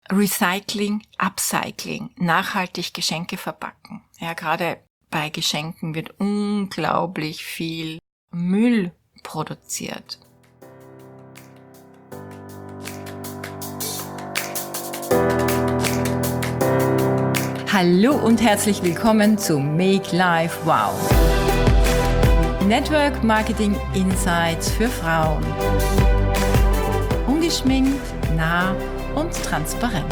Recycling, Upcycling, nachhaltig Geschenke verpacken. Ja, gerade bei Geschenken wird unglaublich viel Müll produziert. Hallo und herzlich willkommen zu Make Life Wow. Network Marketing Insights für Frauen. Ungeschminkt, nah und transparent.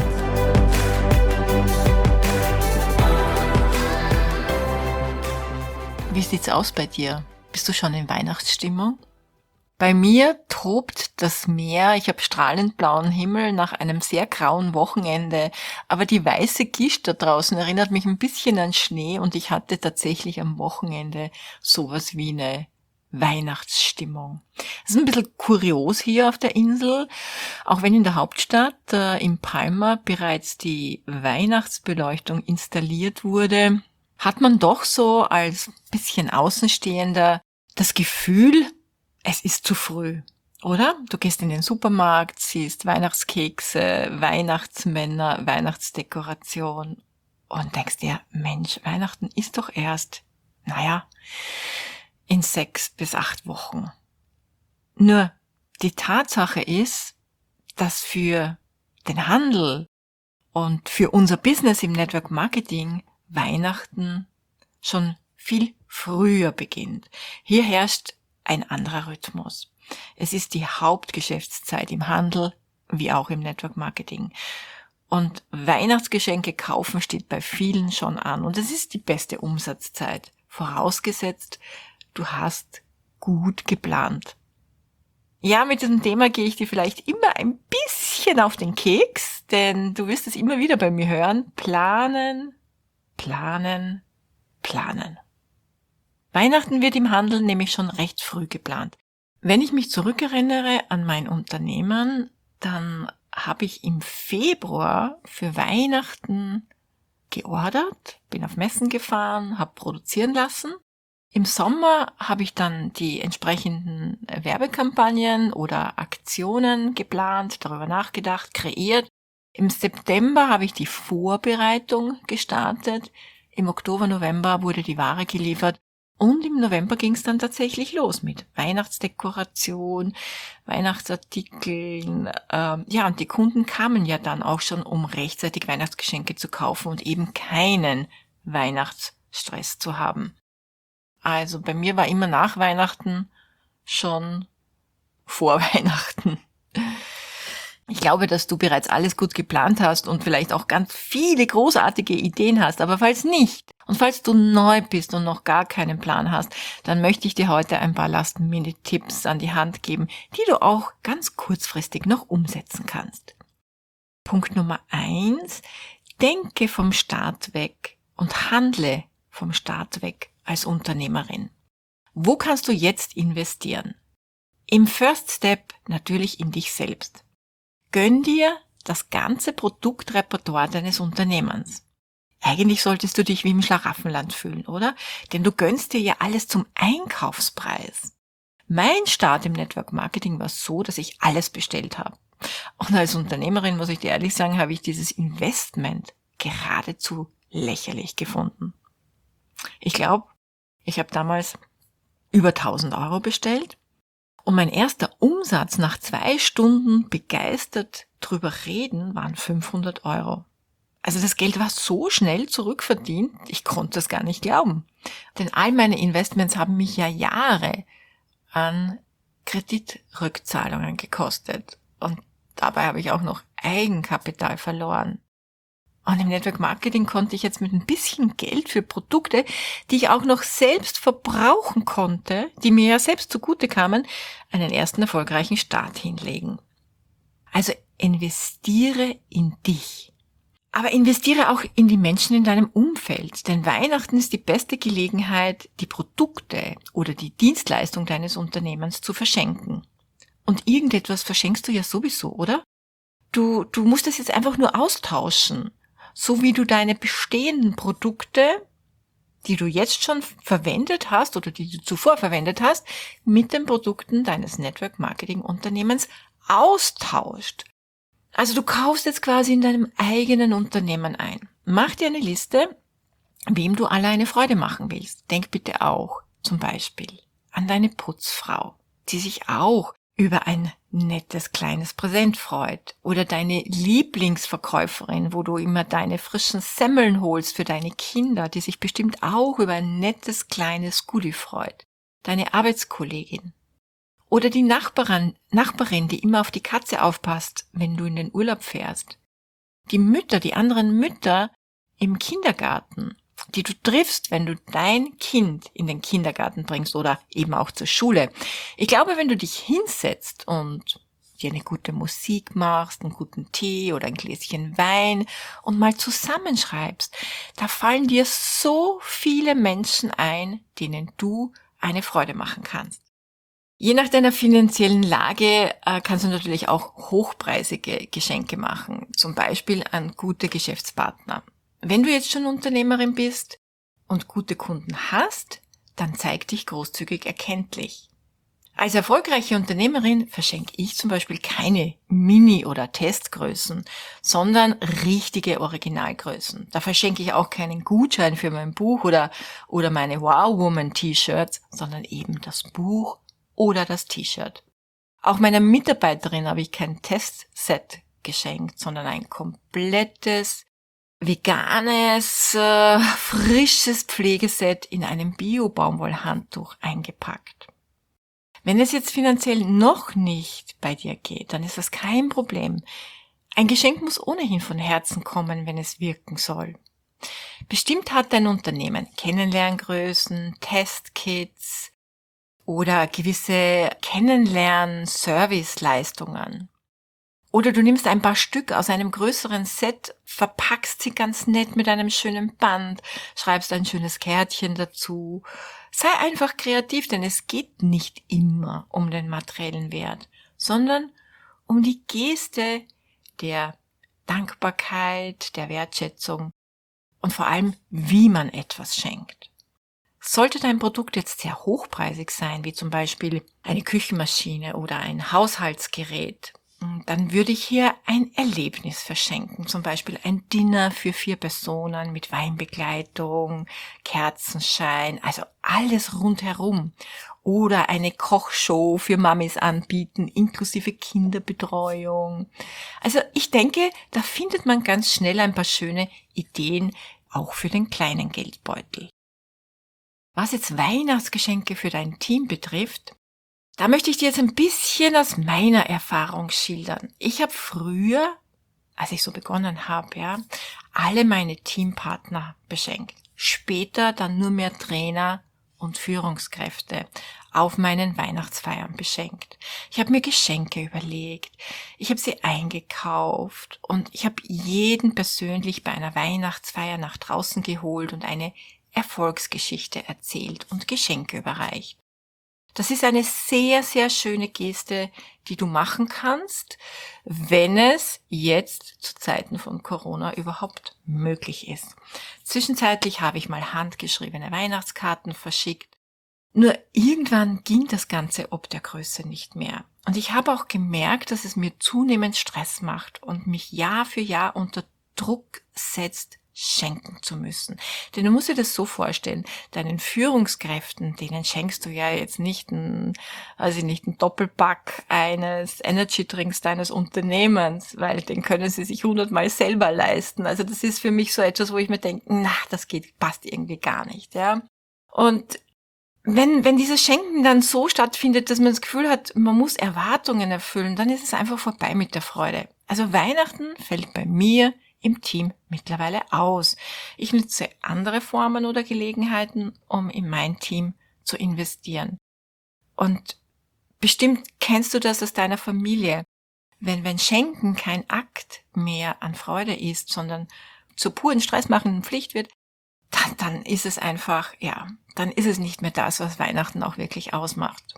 Wie sieht's aus bei dir? Bist du schon in Weihnachtsstimmung? Bei mir tobt das Meer. Ich habe strahlend blauen Himmel nach einem sehr grauen Wochenende. Aber die weiße Gischt da draußen erinnert mich ein bisschen an Schnee und ich hatte tatsächlich am Wochenende sowas wie eine Weihnachtsstimmung. Es ist ein bisschen kurios hier auf der Insel, auch wenn in der Hauptstadt, in Palma, bereits die Weihnachtsbeleuchtung installiert wurde, hat man doch so als bisschen Außenstehender das Gefühl, es ist zu früh, oder? Du gehst in den Supermarkt, siehst Weihnachtskekse, Weihnachtsmänner, Weihnachtsdekoration und denkst dir, Mensch, Weihnachten ist doch erst, in 6 bis 8 Wochen. Nur die Tatsache ist, dass für den Handel und für unser Business im Network Marketing Weihnachten schon viel früher beginnt. Hier herrscht ein anderer Rhythmus. Es ist die Hauptgeschäftszeit im Handel wie auch im Network Marketing. Und Weihnachtsgeschenke kaufen steht bei vielen schon an. Und es ist die beste Umsatzzeit. Vorausgesetzt, du hast gut geplant. Ja, mit diesem Thema gehe ich dir vielleicht immer ein bisschen auf den Keks, denn du wirst es immer wieder bei mir hören. Planen, planen, planen. Weihnachten wird im Handel nämlich schon recht früh geplant. Wenn ich mich zurückerinnere an mein Unternehmen, dann habe ich im Februar für Weihnachten geordert, bin auf Messen gefahren, habe produzieren lassen. Im Sommer habe ich dann die entsprechenden Werbekampagnen oder Aktionen geplant, darüber nachgedacht, kreiert. Im September habe ich die Vorbereitung gestartet. Im Oktober, November wurde die Ware geliefert. Und im November ging es dann tatsächlich los mit Weihnachtsdekoration, Weihnachtsartikeln. Und die Kunden kamen ja dann auch schon, um rechtzeitig Weihnachtsgeschenke zu kaufen und eben keinen Weihnachtsstress zu haben. Also bei mir war immer nach Weihnachten schon vor Weihnachten. Ich glaube, dass du bereits alles gut geplant hast und vielleicht auch ganz viele großartige Ideen hast. Aber falls nicht und falls du neu bist und noch gar keinen Plan hast, dann möchte ich dir heute ein paar Last-Minute-Tipps an die Hand geben, die du auch ganz kurzfristig noch umsetzen kannst. Punkt Nummer 1. Denke vom Start weg und handle vom Start weg als Unternehmerin. Wo kannst du jetzt investieren? Im First Step natürlich in dich selbst. Gönn dir das ganze Produktrepertoire deines Unternehmens. Eigentlich solltest du dich wie im Schlaraffenland fühlen, oder? Denn du gönnst dir ja alles zum Einkaufspreis. Mein Start im Network Marketing war so, dass ich alles bestellt habe. Und als Unternehmerin, muss ich dir ehrlich sagen, habe ich dieses Investment geradezu lächerlich gefunden. Ich glaube, ich habe damals über 1.000 Euro bestellt. Und mein erster Umsatz nach 2 Stunden begeistert drüber reden waren 500 Euro. Also das Geld war so schnell zurückverdient, ich konnte das gar nicht glauben. Denn all meine Investments haben mich ja Jahre an Kreditrückzahlungen gekostet. Und dabei habe ich auch noch Eigenkapital verloren. Und im Network Marketing konnte ich jetzt mit ein bisschen Geld für Produkte, die ich auch noch selbst verbrauchen konnte, die mir ja selbst zugute kamen, einen ersten erfolgreichen Start hinlegen. Also investiere in dich. Aber investiere auch in die Menschen in deinem Umfeld, denn Weihnachten ist die beste Gelegenheit, die Produkte oder die Dienstleistung deines Unternehmens zu verschenken. Und irgendetwas verschenkst du ja sowieso, oder? Du musst es jetzt einfach nur austauschen. So wie du deine bestehenden Produkte, die du jetzt schon verwendet hast oder die du zuvor verwendet hast, mit den Produkten deines Network Marketing Unternehmens austauscht. Also du kaufst jetzt quasi in deinem eigenen Unternehmen ein. Mach dir eine Liste, wem du alle eine Freude machen willst. Denk bitte auch zum Beispiel an deine Putzfrau, die sich auch über ein nettes kleines Präsent freut. Oder deine Lieblingsverkäuferin, wo du immer deine frischen Semmeln holst für deine Kinder, die sich bestimmt auch über ein nettes kleines Goodie freut. Deine Arbeitskollegin. Oder die Nachbarin, die immer auf die Katze aufpasst, wenn du in den Urlaub fährst. Die Mütter, die anderen Mütter im Kindergarten, die du triffst, wenn du dein Kind in den Kindergarten bringst oder eben auch zur Schule. Ich glaube, wenn du dich hinsetzt und dir eine gute Musik machst, einen guten Tee oder ein Gläschen Wein und mal zusammenschreibst, da fallen dir so viele Menschen ein, denen du eine Freude machen kannst. Je nach deiner finanziellen Lage kannst du natürlich auch hochpreisige Geschenke machen, zum Beispiel an gute Geschäftspartner. Wenn du jetzt schon Unternehmerin bist und gute Kunden hast, dann zeig dich großzügig erkenntlich. Als erfolgreiche Unternehmerin verschenke ich zum Beispiel keine Mini- oder Testgrößen, sondern richtige Originalgrößen. Da verschenke ich auch keinen Gutschein für mein Buch oder meine Wow Woman T-Shirts, sondern eben das Buch oder das T-Shirt. Auch meiner Mitarbeiterin habe ich kein Testset geschenkt, sondern ein komplettes, veganes, frisches Pflegeset in einem Bio-Baumwollhandtuch eingepackt. Wenn es jetzt finanziell noch nicht bei dir geht, dann ist das kein Problem. Ein Geschenk muss ohnehin von Herzen kommen, wenn es wirken soll. Bestimmt hat dein Unternehmen Kennenlerngrößen, Testkits, oder gewisse Kennenlern-Service-Leistungen. Oder du nimmst ein paar Stück aus einem größeren Set, verpackst sie ganz nett mit einem schönen Band, schreibst ein schönes Kärtchen dazu. Sei einfach kreativ, denn es geht nicht immer um den materiellen Wert, sondern um die Geste der Dankbarkeit, der Wertschätzung und vor allem, wie man etwas schenkt. Sollte dein Produkt jetzt sehr hochpreisig sein, wie zum Beispiel eine Küchenmaschine oder ein Haushaltsgerät, dann würde ich hier ein Erlebnis verschenken. Zum Beispiel ein Dinner für 4 Personen mit Weinbegleitung, Kerzenschein, also alles rundherum. Oder eine Kochshow für Mamis anbieten, inklusive Kinderbetreuung. Also ich denke, da findet man ganz schnell ein paar schöne Ideen, auch für den kleinen Geldbeutel. Was jetzt Weihnachtsgeschenke für dein Team betrifft, da möchte ich dir jetzt ein bisschen aus meiner Erfahrung schildern. Ich habe früher, als ich so begonnen habe, alle meine Teampartner beschenkt. Später dann nur mehr Trainer und Führungskräfte auf meinen Weihnachtsfeiern beschenkt. Ich habe mir Geschenke überlegt, ich habe sie eingekauft und ich habe jeden persönlich bei einer Weihnachtsfeier nach draußen geholt und eine Erfolgsgeschichte erzählt und Geschenke überreicht. Das ist eine sehr, sehr schöne Geste, die du machen kannst, wenn es jetzt zu Zeiten von Corona überhaupt möglich ist. Zwischenzeitlich habe ich mal handgeschriebene Weihnachtskarten verschickt. Nur irgendwann ging das Ganze ob der Größe nicht mehr. Und ich habe auch gemerkt, dass es mir zunehmend Stress macht und mich Jahr für Jahr unter Druck setzt, schenken zu müssen. Denn du musst dir das so vorstellen, deinen Führungskräften, denen schenkst du ja jetzt nicht ein Doppelpack eines Energy-Drinks deines Unternehmens, weil den können sie sich 100-mal selber leisten. Also das ist für mich so etwas, wo ich mir denke, passt irgendwie gar nicht, ja. Und wenn dieses Schenken dann so stattfindet, dass man das Gefühl hat, man muss Erwartungen erfüllen, dann ist es einfach vorbei mit der Freude. Also Weihnachten fällt bei mir im Team mittlerweile aus. Ich nutze andere Formen oder Gelegenheiten, um in mein Team zu investieren. Und bestimmt kennst du das aus deiner Familie. Wenn Schenken kein Akt mehr an Freude ist, sondern zur puren stressmachenden Pflicht wird, dann ist es einfach, dann ist es nicht mehr das, was Weihnachten auch wirklich ausmacht.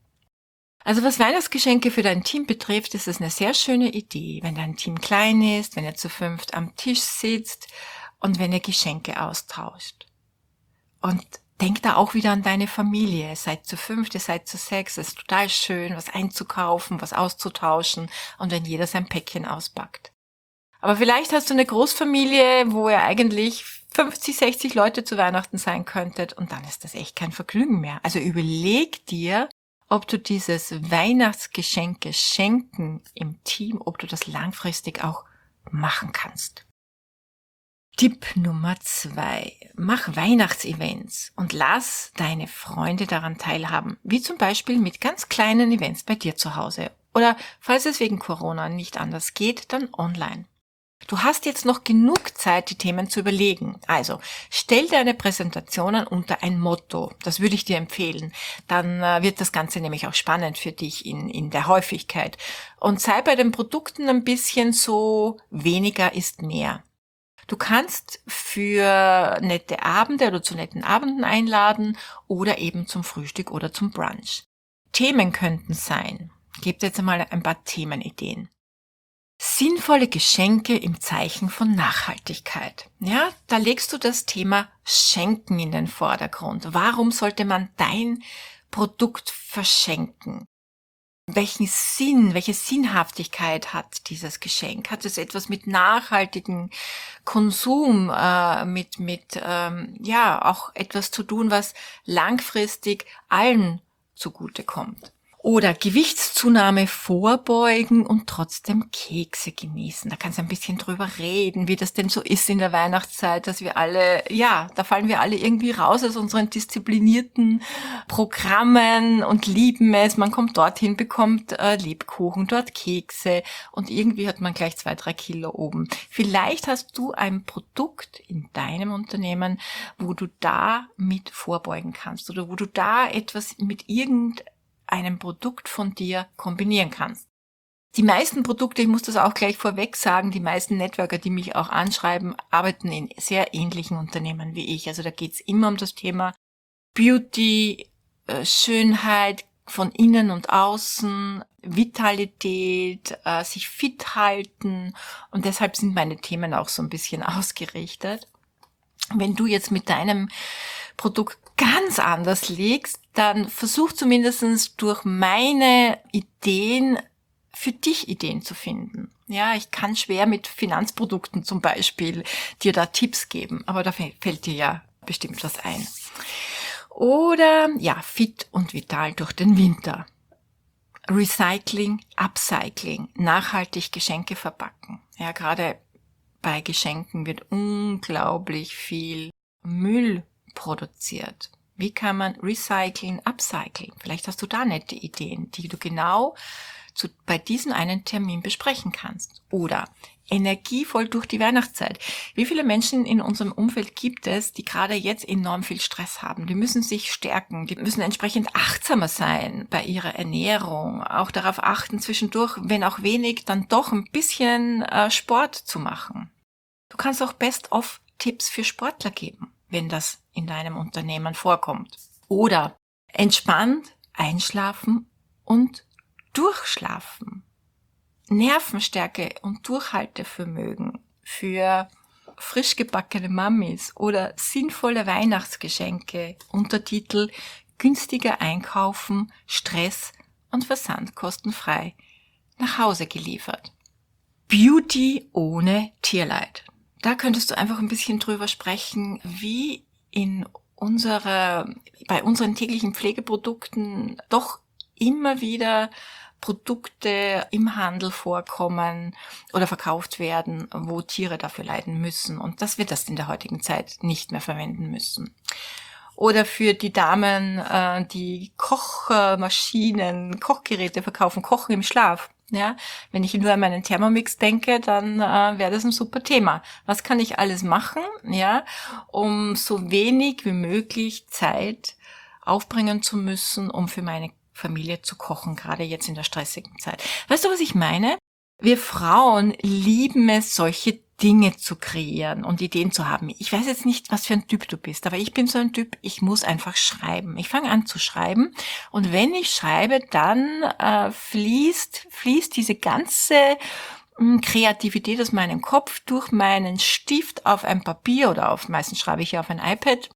Also was Weihnachtsgeschenke für dein Team betrifft, ist es eine sehr schöne Idee, wenn dein Team klein ist, wenn ihr zu 5 am Tisch sitzt und wenn ihr Geschenke austauscht. Und Denk da auch wieder an deine Familie. Ihr seid zu fünft, ihr seid zu sechs. Es ist total schön, was einzukaufen, was auszutauschen und wenn jeder sein Päckchen auspackt. Aber vielleicht hast du eine Großfamilie, wo ihr eigentlich 50, 60 Leute zu Weihnachten sein könntet und dann ist das echt kein Vergnügen mehr. Also überleg dir, ob du dieses Weihnachtsgeschenke schenken im Team, ob du das langfristig auch machen kannst. Tipp Nummer 2. Mach Weihnachtsevents und lass deine Freunde daran teilhaben, wie zum Beispiel mit ganz kleinen Events bei dir zu Hause oder falls es wegen Corona nicht anders geht, dann online. Du hast jetzt noch genug Zeit, die Themen zu überlegen. Also, stell deine Präsentationen unter ein Motto. Das würde ich dir empfehlen. Dann wird das Ganze nämlich auch spannend für dich in der Häufigkeit. Und sei bei den Produkten ein bisschen so, weniger ist mehr. Du kannst für nette Abende oder zu netten Abenden einladen oder eben zum Frühstück oder zum Brunch. Themen könnten sein. Ich gebe dir jetzt einmal ein paar Themenideen. Sinnvolle Geschenke im Zeichen von Nachhaltigkeit. Ja, da legst du das Thema Schenken in den Vordergrund. Warum sollte man dein Produkt verschenken? Welchen Sinn, welche Sinnhaftigkeit hat dieses Geschenk? Hat es etwas mit nachhaltigem Konsum, auch etwas zu tun, was langfristig allen zugutekommt? Oder Gewichtszunahme vorbeugen und trotzdem Kekse genießen. Da kannst du ein bisschen drüber reden, wie das denn so ist in der Weihnachtszeit, dass wir alle, da fallen wir alle irgendwie raus aus unseren disziplinierten Programmen und lieben es. Man kommt dorthin, bekommt Lebkuchen, dort Kekse und irgendwie hat man gleich 2, 3 Kilo oben. Vielleicht hast du ein Produkt in deinem Unternehmen, wo du da mit vorbeugen kannst oder wo du da etwas mit einem Produkt von dir kombinieren kannst. Die meisten Produkte, ich muss das auch gleich vorweg sagen, die meisten Networker, die mich auch anschreiben, arbeiten in sehr ähnlichen Unternehmen wie ich. Also da geht's immer um das Thema Beauty, Schönheit von innen und außen, Vitalität, sich fit halten und deshalb sind meine Themen auch so ein bisschen ausgerichtet. Wenn du jetzt mit deinem Produkt ganz anders legst, dann versuch zumindest durch meine Ideen für dich Ideen zu finden. Ja, ich kann schwer mit Finanzprodukten zum Beispiel dir da Tipps geben, aber da fällt dir ja bestimmt was ein. Oder fit und vital durch den Winter. Recycling, Upcycling, nachhaltig Geschenke verpacken. Ja, gerade bei Geschenken wird unglaublich viel Müll produziert. Wie kann man recyceln, upcyclen? Vielleicht hast du da nette Ideen, die du genau bei diesem einen Termin besprechen kannst. Oder energievoll durch die Weihnachtszeit. Wie viele Menschen in unserem Umfeld gibt es, die gerade jetzt enorm viel Stress haben? Die müssen sich stärken, die müssen entsprechend achtsamer sein bei ihrer Ernährung, auch darauf achten, zwischendurch, wenn auch wenig, dann doch ein bisschen Sport zu machen. Du kannst auch Best-of-Tipps für Sportler geben, wenn das in deinem Unternehmen vorkommt. Oder entspannt einschlafen und durchschlafen. Nervenstärke und Durchhaltevermögen für frisch gebackene Mamis oder sinnvolle Weihnachtsgeschenke. Untertitel günstiger einkaufen, Stress und Versand kostenfrei nach Hause geliefert. Beauty ohne Tierleid. Da könntest du einfach ein bisschen drüber sprechen, wie bei unseren täglichen Pflegeprodukten doch immer wieder Produkte im Handel vorkommen oder verkauft werden, wo Tiere dafür leiden müssen und dass wir das in der heutigen Zeit nicht mehr verwenden müssen. Oder für die Damen, die Kochmaschinen, Kochgeräte verkaufen, Kochen im Schlaf. Ja, wenn ich nur an meinen Thermomix denke, dann wäre das ein super Thema. Was kann ich alles machen, um so wenig wie möglich Zeit aufbringen zu müssen, um für meine Familie zu kochen, gerade jetzt in der stressigen Zeit. Weißt du, was ich meine? Wir Frauen lieben es, solche Dinge zu kreieren und Ideen zu haben. Ich weiß jetzt nicht, was für ein Typ du bist, aber ich bin so ein Typ, ich muss einfach schreiben. Ich fange an zu schreiben und wenn ich schreibe, dann fließt diese ganze Kreativität aus meinem Kopf durch meinen Stift auf ein Papier oder meistens schreibe ich ja auf ein iPad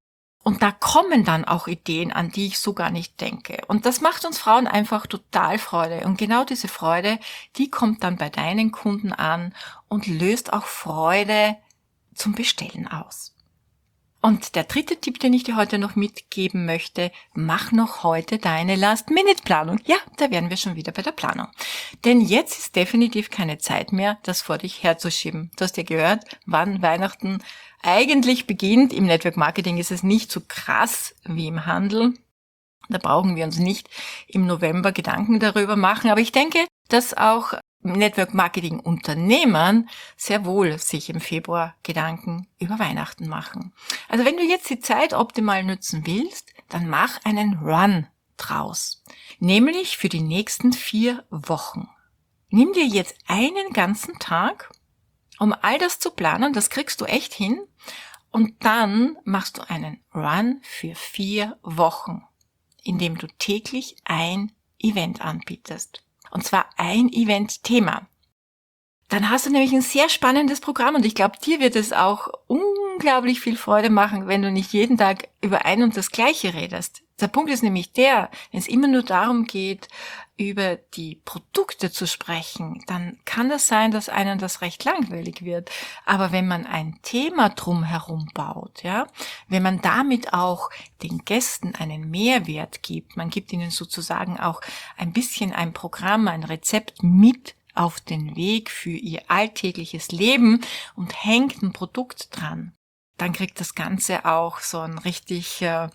Und da kommen dann auch Ideen, an die ich so gar nicht denke. Und das macht uns Frauen einfach total Freude. Und genau diese Freude, die kommt dann bei deinen Kunden an und löst auch Freude zum Bestellen aus. Und der dritte Tipp, den ich dir heute noch mitgeben möchte, mach noch heute deine Last-Minute-Planung. Ja, da wären wir schon wieder bei der Planung. Denn jetzt ist definitiv keine Zeit mehr, das vor dich herzuschieben. Du hast ja gehört, wann Weihnachten eigentlich beginnt. Im Network Marketing ist es nicht so krass wie im Handel. Da brauchen wir uns nicht im November Gedanken darüber machen. Aber ich denke, dass auch Network Marketing Unternehmen sehr wohl sich im Februar Gedanken über Weihnachten machen. Also wenn du jetzt die Zeit optimal nutzen willst, dann mach einen Run draus. Nämlich für die nächsten 4 Wochen. Nimm dir jetzt einen ganzen Tag, um all das zu planen. Das kriegst du echt hin. Und dann machst du einen Run für 4 Wochen, indem du täglich ein Event anbietest. Und zwar ein Event-Thema. Dann hast du nämlich ein sehr spannendes Programm und ich glaube, dir wird es auch unglaublich viel Freude machen, wenn du nicht jeden Tag über ein und das Gleiche redest. Der Punkt ist nämlich der, wenn es immer nur darum geht, über die Produkte zu sprechen, dann kann das sein, dass einem das recht langweilig wird. Aber wenn man ein Thema drumherum baut, ja, wenn man damit auch den Gästen einen Mehrwert gibt, man gibt ihnen sozusagen auch ein bisschen ein Programm, ein Rezept mit auf den Weg für ihr alltägliches Leben und hängt ein Produkt dran, dann kriegt das Ganze auch so einen richtigen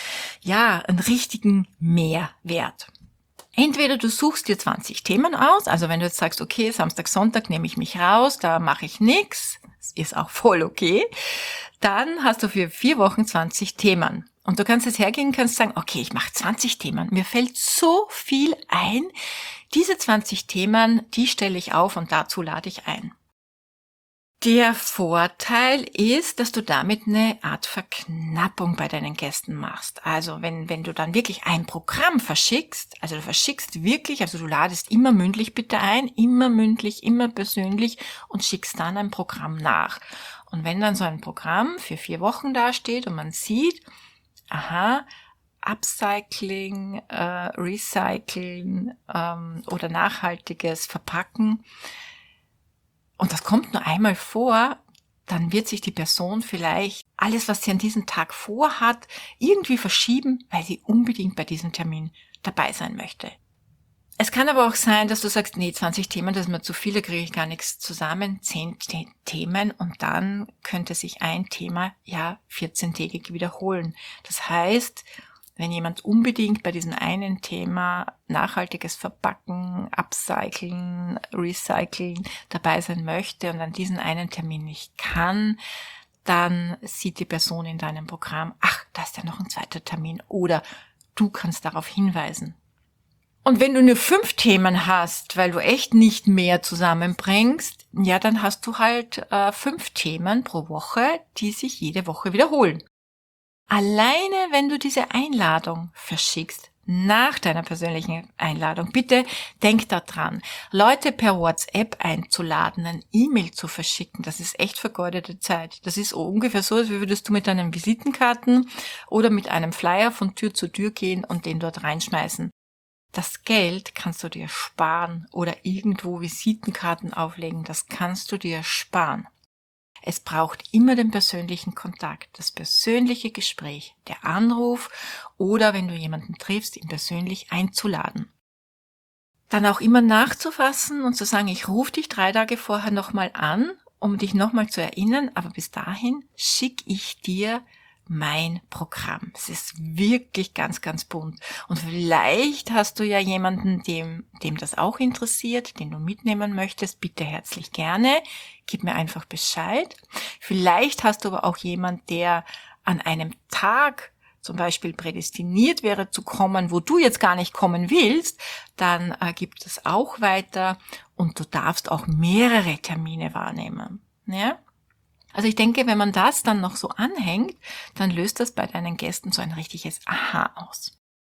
Mehrwert. Entweder du suchst dir 20 Themen aus, also wenn du jetzt sagst, okay, Samstag, Sonntag nehme ich mich raus, da mache ich nichts, ist auch voll okay, dann hast du für 4 Wochen 20 Themen. Und du kannst jetzt hergehen, kannst sagen, okay, ich mache 20 Themen, mir fällt so viel ein, diese 20 Themen, die stelle ich auf und dazu lade ich ein. Der Vorteil ist, dass du damit eine Art Verknappung bei deinen Gästen machst. Also wenn du dann wirklich ein Programm verschickst, also du verschickst wirklich, also du ladest immer mündlich bitte ein, immer mündlich, immer persönlich und schickst dann ein Programm nach. Und wenn dann so ein Programm für 4 Wochen dasteht und man sieht, aha, Upcycling, Recyceln oder nachhaltiges Verpacken, und das kommt nur einmal vor, dann wird sich die Person vielleicht alles, was sie an diesem Tag vorhat, irgendwie verschieben, weil sie unbedingt bei diesem Termin dabei sein möchte. Es kann aber auch sein, dass du sagst, nee, 20 Themen, das ist mir zu viel, da kriege ich gar nichts zusammen, 10 Themen und dann könnte sich ein Thema 14-tägig wiederholen. Das heißt, wenn jemand unbedingt bei diesem einen Thema nachhaltiges Verpacken, Upcyclen, Recyceln dabei sein möchte und an diesen einen Termin nicht kann, dann sieht die Person in deinem Programm, ach, da ist ja noch ein zweiter Termin oder du kannst darauf hinweisen. Und wenn du nur 5 Themen hast, weil du echt nicht mehr zusammenbringst, ja, dann hast du halt 5 Themen pro Woche, die sich jede Woche wiederholen. Alleine, wenn du diese Einladung verschickst, nach deiner persönlichen Einladung, bitte denk da dran, Leute per WhatsApp einzuladen, ein E-Mail zu verschicken, das ist echt vergeudete Zeit. Das ist ungefähr so, als würdest du mit deinen Visitenkarten oder mit einem Flyer von Tür zu Tür gehen und den dort reinschmeißen. Das Geld kannst du dir sparen oder irgendwo Visitenkarten auflegen, das kannst du dir sparen. Es braucht immer den persönlichen Kontakt, das persönliche Gespräch, der Anruf oder wenn du jemanden triffst, ihn persönlich einzuladen. Dann auch immer nachzufassen und zu sagen, ich rufe dich 3 Tage vorher nochmal an, um dich nochmal zu erinnern, aber bis dahin schicke ich dir mein Programm. Es ist wirklich ganz, ganz bunt. Und vielleicht hast du ja jemanden, dem das auch interessiert, den du mitnehmen möchtest. Bitte herzlich gerne. Gib mir einfach Bescheid. Vielleicht hast du aber auch jemanden, der an einem Tag zum Beispiel prädestiniert wäre zu kommen, wo du jetzt gar nicht kommen willst, dann gibt es auch weiter und du darfst auch mehrere Termine wahrnehmen. Ja? Also ich denke, wenn man das dann noch so anhängt, dann löst das bei deinen Gästen so ein richtiges Aha aus.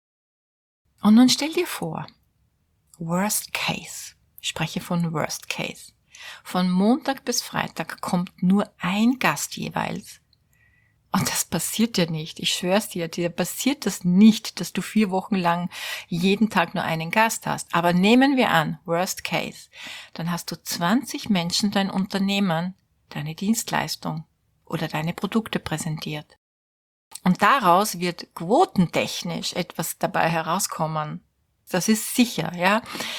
Und nun stell dir vor, Worst Case. Ich spreche von Worst Case. Von Montag bis Freitag kommt nur ein Gast jeweils. Und das passiert dir nicht. Ich schwör's dir passiert das nicht, dass du 4 Wochen lang jeden Tag nur einen Gast hast. Aber nehmen wir an, Worst Case, dann hast du 20 Menschen dein Unternehmen, deine Dienstleistung oder deine Produkte präsentiert. Und daraus wird quotentechnisch etwas dabei herauskommen. Das ist sicher, ja.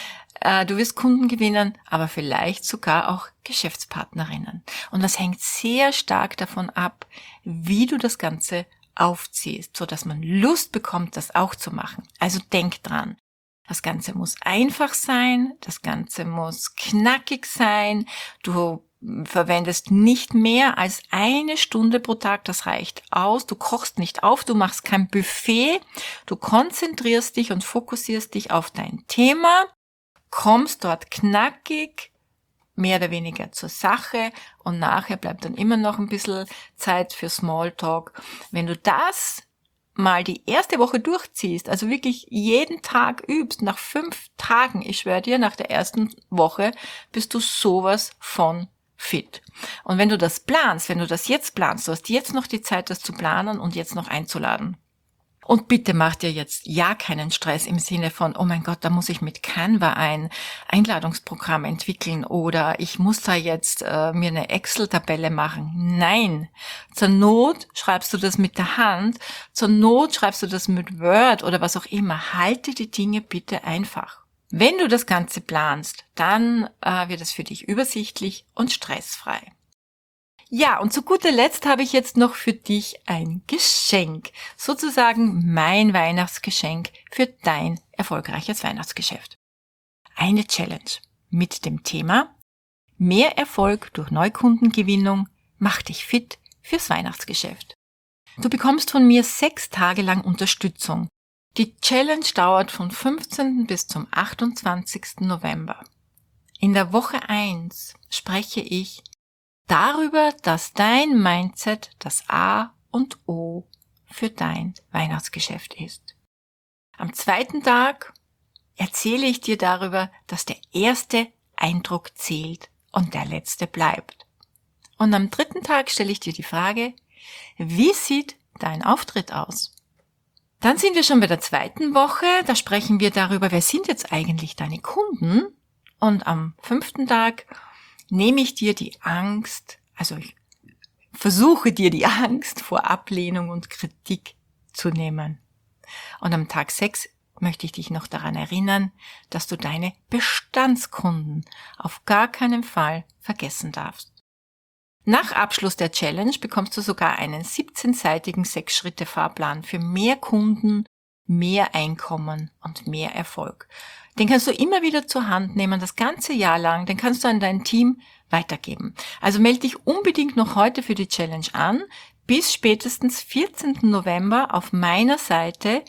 Du wirst Kunden gewinnen, aber vielleicht sogar auch Geschäftspartnerinnen. Und das hängt sehr stark davon ab, wie du das Ganze aufziehst, so dass man Lust bekommt, das auch zu machen. Also denk dran. Das Ganze muss einfach sein, das Ganze muss knackig sein. Du verwendest nicht mehr als 1 Stunde pro Tag, das reicht aus. Du kochst nicht auf, du machst kein Buffet. Du konzentrierst dich und fokussierst dich auf dein Thema, kommst dort knackig, mehr oder weniger zur Sache und nachher bleibt dann immer noch ein bisschen Zeit für Smalltalk. Wenn du das mal die erste Woche durchziehst, also wirklich jeden Tag übst, nach 5 Tagen, ich schwöre dir, nach der ersten Woche bist du sowas von fit. Und wenn du das planst, wenn du das jetzt planst, du hast jetzt noch die Zeit, das zu planen und jetzt noch einzuladen. Und bitte mach dir jetzt ja keinen Stress im Sinne von, oh mein Gott, da muss ich mit Canva ein Einladungsprogramm entwickeln oder ich muss da jetzt mir eine Excel-Tabelle machen. Nein, zur Not schreibst du das mit der Hand, zur Not schreibst du das mit Word oder was auch immer. Halte die Dinge bitte einfach. Wenn du das Ganze planst, dann wird es für dich übersichtlich und stressfrei. Ja, und zu guter Letzt habe ich jetzt noch für dich ein Geschenk, sozusagen mein Weihnachtsgeschenk für dein erfolgreiches Weihnachtsgeschäft. Eine Challenge mit dem Thema Mehr Erfolg durch Neukundengewinnung macht dich fit fürs Weihnachtsgeschäft. Du bekommst von mir 6 Tage lang Unterstützung. Die Challenge dauert vom 15. bis zum 28. November. In der Woche 1 spreche ich darüber, dass dein Mindset das A und O für dein Weihnachtsgeschäft ist. Am 2. Tag erzähle ich dir darüber, dass der erste Eindruck zählt und der letzte bleibt. Und am 3. Tag stelle ich dir die Frage, wie sieht dein Auftritt aus? Dann sind wir schon bei der 2. Woche, da sprechen wir darüber, wer sind jetzt eigentlich deine Kunden? Und am 5. Tag nehme ich dir die Angst, also ich versuche dir die Angst vor Ablehnung und Kritik zu nehmen. Und am Tag 6 möchte ich dich noch daran erinnern, dass du deine Bestandskunden auf gar keinen Fall vergessen darfst. Nach Abschluss der Challenge bekommst du sogar einen 17-seitigen 6-Schritte-Fahrplan für mehr Kunden, mehr Einkommen und mehr Erfolg. Den kannst du immer wieder zur Hand nehmen, das ganze Jahr lang, den kannst du an dein Team weitergeben. Also melde dich unbedingt noch heute für die Challenge an, bis spätestens 14. November auf meiner Seite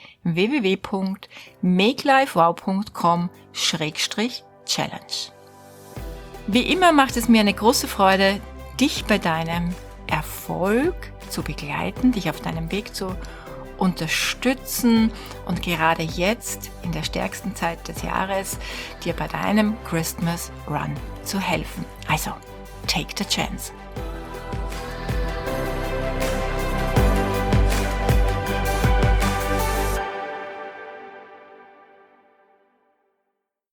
www.makelifewow.com/challenge. Wie immer macht es mir eine große Freude, dich bei deinem Erfolg zu begleiten, dich auf deinem Weg zu unterstützen und gerade jetzt in der stärksten Zeit des Jahres dir bei deinem Christmas Run zu helfen. Also, take the chance.